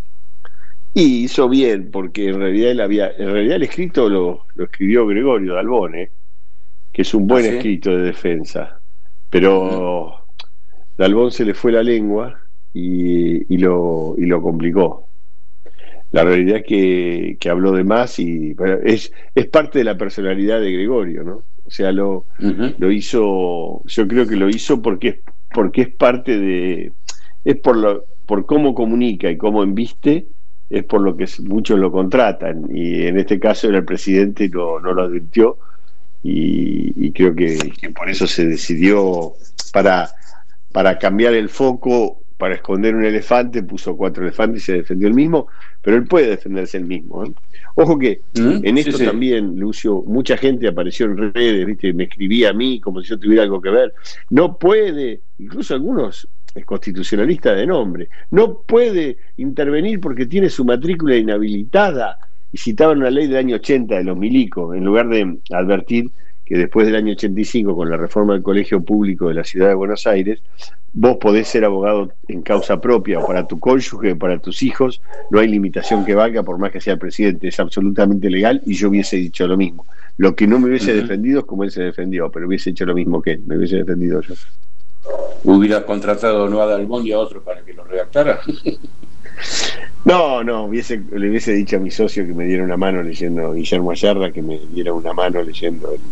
Y hizo bien, porque en realidad él había, en realidad el escrito lo, lo escribió Gregorio Dalbone, que es un buen ¿Ah, sí? escrito de defensa, pero uh-huh. Dalbón se le fue la lengua y, y, lo, y lo complicó. La realidad es que, que habló de más y bueno, es, es parte de la personalidad de Gregorio, ¿no? O sea, lo, uh-huh. lo hizo, yo creo que lo hizo porque es, porque es parte de, es por, lo, por cómo comunica y cómo embiste, es por lo que muchos lo contratan, y en este caso era el presidente, no, no lo advirtió, y, y creo que, que por eso se decidió, para, para cambiar el foco, para esconder un elefante, puso cuatro elefantes y se defendió el mismo, pero él puede defenderse el mismo, ¿eh? Ojo que ¿Mm? en esto sí, sí. también, Lucio, mucha gente apareció en redes, ¿viste? Me escribía a mí como si yo tuviera algo que ver. No puede, incluso algunos constitucionalistas de nombre, no puede intervenir porque tiene su matrícula inhabilitada, y citaban una ley del año ochenta de los milicos, en lugar de advertir que después del año ochenta y cinco, con la reforma del colegio público de la ciudad de Buenos Aires, vos podés ser abogado en causa propia, o para tu cónyuge, o para tus hijos, no hay limitación que valga por más que sea el presidente, es absolutamente legal, y yo hubiese dicho lo mismo. Lo que no me hubiese uh-huh. defendido es como él se defendió, pero hubiese hecho lo mismo que él, me hubiese defendido yo. ¿Hubieras contratado no a Dalbón y a otro para que lo redactara? No, no, hubiese, le hubiese dicho a mi socio que me diera una mano leyendo, Guillermo Ayarra, que me diera una mano leyendo el,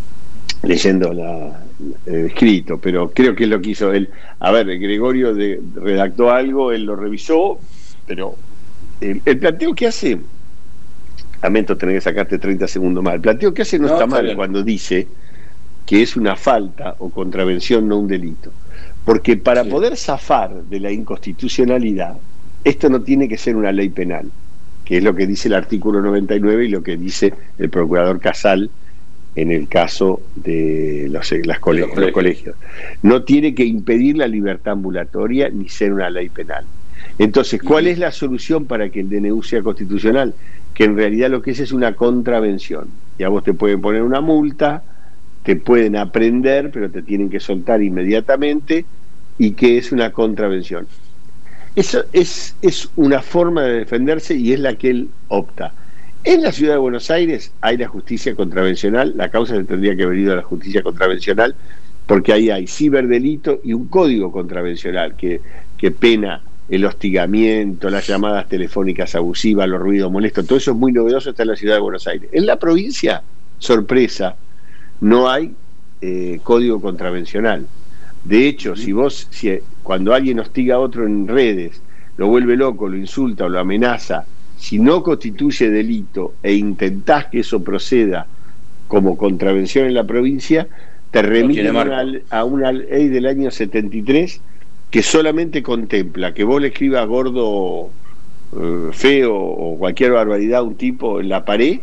leyendo la, el escrito, pero creo que es lo que hizo él. A ver, Gregorio de, redactó algo, él lo revisó, pero el, el planteo que hace, lamento tener que sacarte treinta segundos más, el planteo que hace no, no está, está mal bien. Cuando dice que es una falta o contravención, no un delito, porque para sí. poder zafar de la inconstitucionalidad, esto no tiene que ser una ley penal, que es lo que dice el artículo noventa y nueve y lo que dice el procurador Casal en el caso de los, las cole- los, colegios. los colegios. No tiene que impedir la libertad ambulatoria ni ser una ley penal. Entonces, ¿cuál es la solución para que el D N U sea constitucional? Que en realidad lo que es es una contravención. Y a vos te pueden poner una multa, te pueden aprender, pero te tienen que soltar inmediatamente, y que es una contravención. Eso es, es una forma de defenderse y es la que él opta. En la ciudad de Buenos Aires hay la justicia contravencional, la causa se tendría que haber ido a la justicia contravencional, porque ahí hay ciberdelito y un código contravencional que, que pena el hostigamiento, las llamadas telefónicas abusivas, los ruidos molestos, todo eso es muy novedoso, está en la ciudad de Buenos Aires. En la provincia, sorpresa, no hay eh, código contravencional. De hecho, si vos, si, cuando alguien hostiga a otro en redes, lo vuelve loco, lo insulta o lo amenaza, si no constituye delito e intentás que eso proceda como contravención en la provincia, te remiten no una, a una ley del año setenta y tres que solamente contempla que vos le escribas gordo, eh, feo o cualquier barbaridad a un tipo en la pared,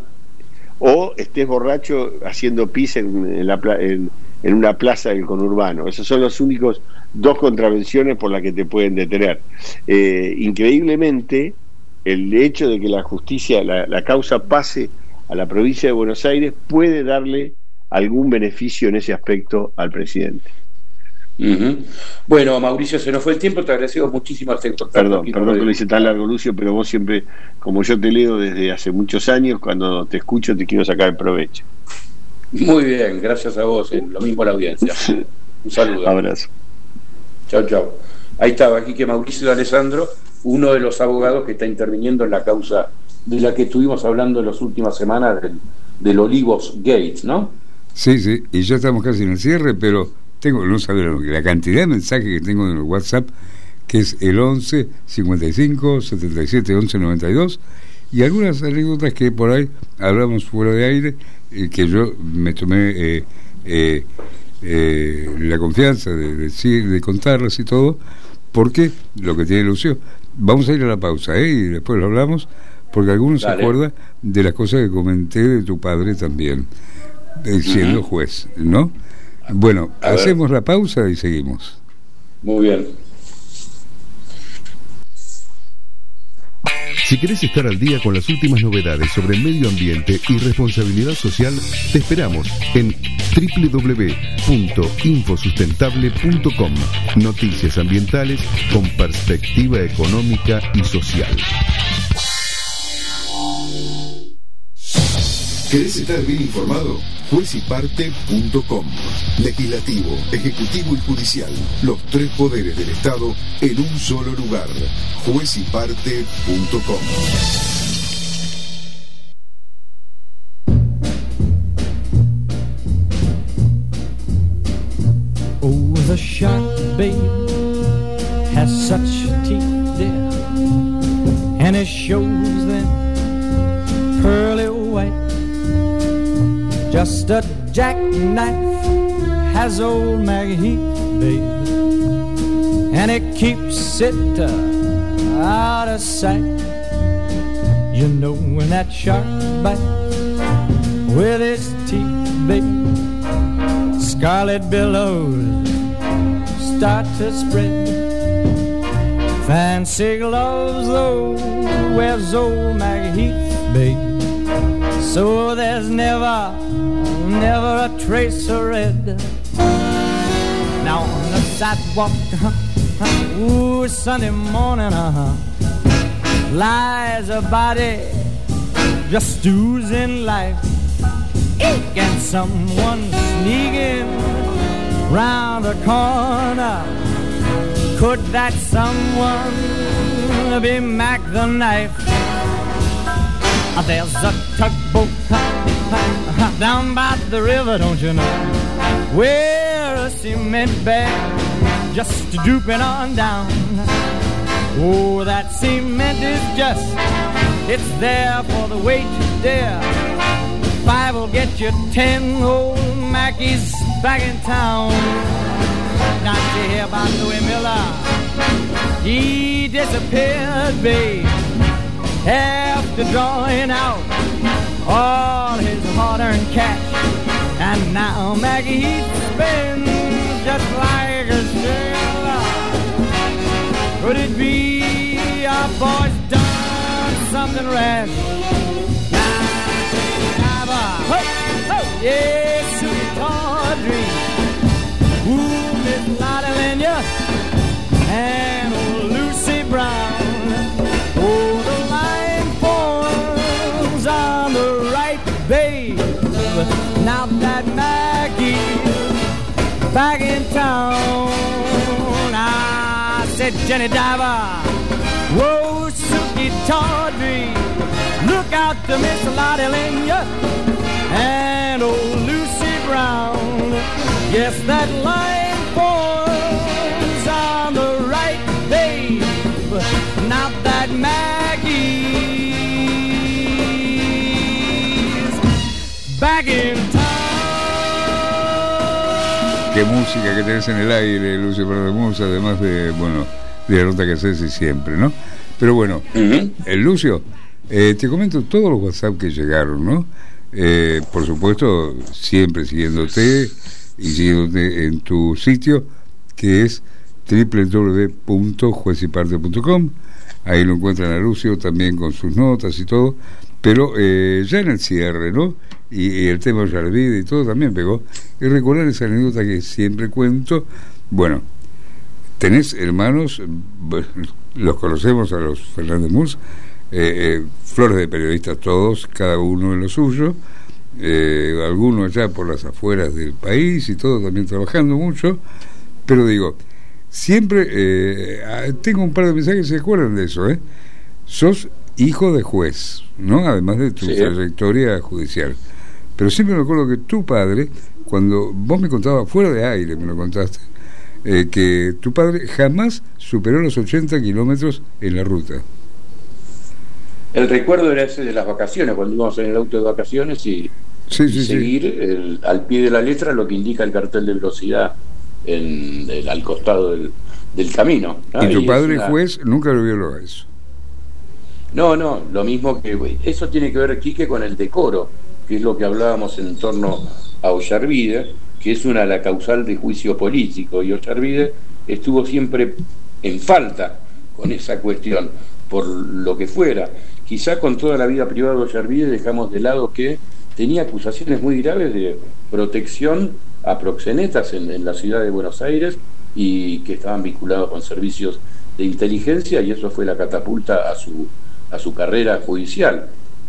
o estés borracho haciendo pis en, en, la, en, en una plaza del conurbano. Esos son los únicos dos contravenciones por las que te pueden detener. Eh, increíblemente, el hecho de que la justicia, la, la causa pase a la provincia de Buenos Aires puede darle algún beneficio en ese aspecto al presidente. Uh-huh. Bueno, Mauricio, se nos fue el tiempo, te agradecemos muchísimo este contacto. Perdón, perdón que lo hice tan largo, Lucio, pero vos siempre, como yo te leo desde hace muchos años, cuando te escucho te quiero sacar el provecho. Muy bien, gracias a vos, eh. lo mismo a la audiencia. Un saludo. Abrazo. Chao, chao. Ahí estaba aquí que Mauricio de Alessandro, uno de los abogados que está interviniendo en la causa de la que estuvimos hablando en las últimas semanas del, del Olivos Gates, ¿no? Sí, sí, y ya estamos casi en el cierre, pero tengo, no saber la cantidad de mensajes que tengo en el WhatsApp, que es el once cincuenta y cinco setenta y siete once noventa y dos, y algunas anécdotas que por ahí hablamos fuera de aire, eh, que yo me tomé eh, eh, eh, la confianza de decir, de contarlas y todo, porque lo que tiene Lucio. Vamos a ir a la pausa, ¿eh? Y después lo hablamos, porque algunos Dale. se acuerdan de las cosas que comenté de tu padre también, eh, siendo uh-huh. juez, ¿no? Bueno, a hacemos ver. la pausa y seguimos. Muy bien. Si querés estar al día con las últimas novedades sobre medio ambiente y responsabilidad social, te esperamos en doble u doble u doble u punto infosustentable punto com. Noticias ambientales con perspectiva económica y social. ¿Querés estar bien informado? juez y parte punto com. Legislativo, Ejecutivo y Judicial. Los tres poderes del Estado en un solo lugar. juez y parte punto com. Oh, the shark, babe, has such teeth, dear, and it shows them pearly white. Just a jackknife has old Maggie Heath, babe, and it keeps it uh, out of sight. You know when that shark bites with his teeth, babe, scarlet billows start to spread. Fancy gloves, though, wears old Maggie Heath, babe, so there's never, never a trace of red. Now on the sidewalk, uh-huh, ooh, Sunday morning, uh-huh, lies a body just oozing life. Eek, and someone sneaking round the corner. Could that someone be Mac the Knife? There's a tugboat down by the river, don't you know, where a cement bag just drooping on down. Oh, that cement is just, it's there for the weight to dare. Five will get you ten, old Mackey's back in town. Not to hear about Louis Miller, he disappeared, babe, after drawing out all his hard-earned cash. And now Maggie Heath spins just like a sailor. Could it be our boy's done something rash? Yes, sweet Audrey, ooh, Miss Lotta Lenya, and old Lucy Brown. Oh, the line forms on the right, babe. Now that Maggie's back in town, I said, Jenny Diver, whoa, Suki Tawdry, look out to Miss Lotta Lenya and old Lucy Brown. Yes, that line forms on the right, babe. Now that Maggie's back in town. Qué música que tenés en el aire, Lucio Fernández, además de, bueno, de la nota que haces y siempre, ¿no? Pero bueno, uh-huh. eh, Lucio, eh, te comento todos los WhatsApp que llegaron, ¿no? Eh, por supuesto, siempre siguiéndote y siguiéndote en tu sitio, que es doble u doble u doble u punto juez y parte punto com. Ahí lo encuentran a Lucio también con sus notas y todo. Pero eh, ya en el cierre, ¿no? Y, y el tema de la vida y todo también pegó. Y recordar esa anécdota que siempre cuento. Bueno, tenés hermanos, los conocemos a los Fernández Murs, eh, eh, flores de periodistas todos, cada uno en lo suyo, eh, algunos allá por las afueras del país y todo, también trabajando mucho. Pero digo, siempre eh, tengo un par de mensajes, ¿se acuerdan de eso? eh? Sos hijo de juez, ¿no? Además de tu sí. trayectoria judicial. Pero siempre me acuerdo que tu padre, cuando vos me contabas fuera de aire, me lo contaste, eh, que tu padre jamás superó los ochenta kilómetros en la ruta. El recuerdo era ese de las vacaciones, cuando íbamos en el auto de vacaciones y, sí, sí, y seguir sí. El, al pie de la letra lo que indica el cartel de velocidad en, el, al costado del, del camino, ¿no? Y tu y padre una... juez nunca lo violó eso. No, no, lo mismo que... Eso tiene que ver, Quique, con el decoro, que es lo que hablábamos en torno a Ollarvide, que es una la causal de juicio político, y Ollarvide estuvo siempre en falta con esa cuestión, por lo que fuera. Quizá con toda la vida privada de Ollarvide dejamos de lado que tenía acusaciones muy graves de protección a proxenetas en, en la ciudad de Buenos Aires y que estaban vinculados con servicios de inteligencia, y eso fue la catapulta a su, a su carrera judicial.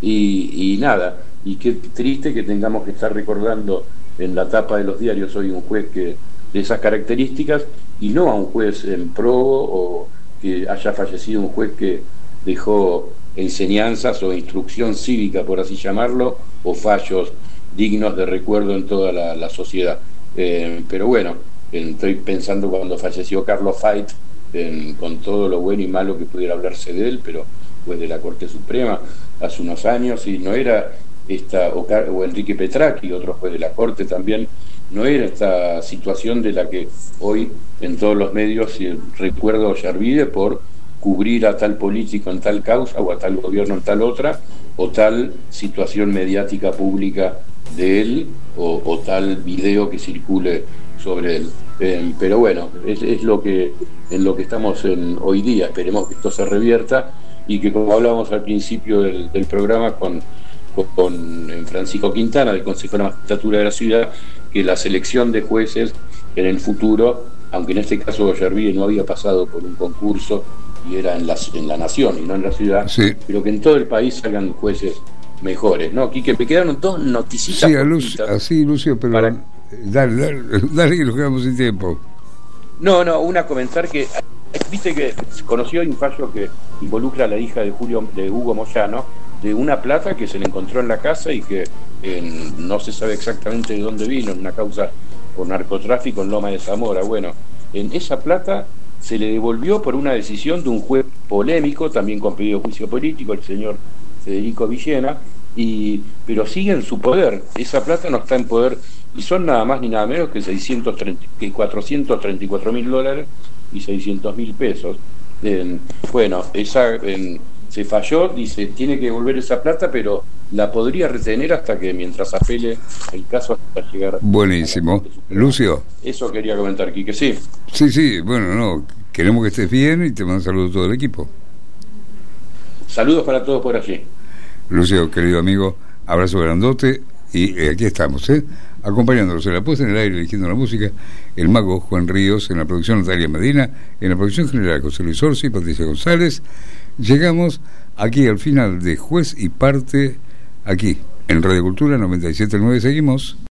Y, y nada, y qué triste que tengamos que estar recordando en la tapa de los diarios hoy un juez que de esas características, y no a un juez en probo o que haya fallecido un juez que dejó enseñanzas o instrucción cívica, por así llamarlo, o fallos dignos de recuerdo en toda la, la sociedad. Eh, pero bueno, estoy pensando cuando falleció Carlos Fait, en, con todo lo bueno y malo que pudiera hablarse de él, pero juez de la Corte Suprema hace unos años, y no era esta, o, o Enrique Petracchi, otro juez de la Corte también, no era esta situación de la que hoy en todos los medios recuerdo a Ollarvide por cubrir a tal político en tal causa, o a tal gobierno en tal otra, o tal situación mediática pública de él, o, o tal video que circule sobre él. Eh, pero bueno, es, es lo que en lo que estamos en, hoy día. Esperemos que esto se revierta y que, como hablábamos al principio del, del programa con, con, con Francisco Quintana, del Consejo de la Magistratura de la Ciudad, que la selección de jueces en el futuro, aunque en este caso Ollarvide no había pasado por un concurso y era en la, en la nación y no en la ciudad, sí, pero que en todo el país salgan jueces mejores, ¿no? Quique, me quedaron dos noticitas. Sí, a Lucio, así, Lucio, pero para... dale, dale, dale que nos quedamos sin tiempo. No, no, una comentar que, viste que se conoció un fallo que involucra a la hija de Julio, de Hugo Moyano, de una plata que se le encontró en la casa y que eh, no se sabe exactamente de dónde vino, en una causa por narcotráfico en Loma de Zamora. Bueno, en esa plata se le devolvió por una decisión de un juez polémico, también con pedido de juicio político, el señor Federico Villena, y, pero sigue en su poder. Esa plata no está en poder, y son nada más ni nada menos que, seiscientos treinta, que cuatrocientos treinta y cuatro mil dólares y seiscientos mil pesos. Eh, bueno, esa eh, se falló, dice, tiene que devolver esa plata, pero la podría retener hasta que, mientras apele el caso, hasta llegar. Buenísimo. Lucio. Eso quería comentar, Quique, sí. Sí, sí, bueno, no, queremos que estés bien y te mando saludos a todo el equipo. Saludos para todos por allí. Lucio, querido amigo, abrazo grandote, y eh, aquí estamos, ¿eh? acompañándolos en la puesta en el aire, eligiendo la música, el mago Juan Ríos, en la producción Natalia Medina, en la producción general José Luis Orsi, Patricia González. Llegamos aquí al final de Juez y Parte, aquí en Radio Cultura noventa y siete punto nueve. Seguimos.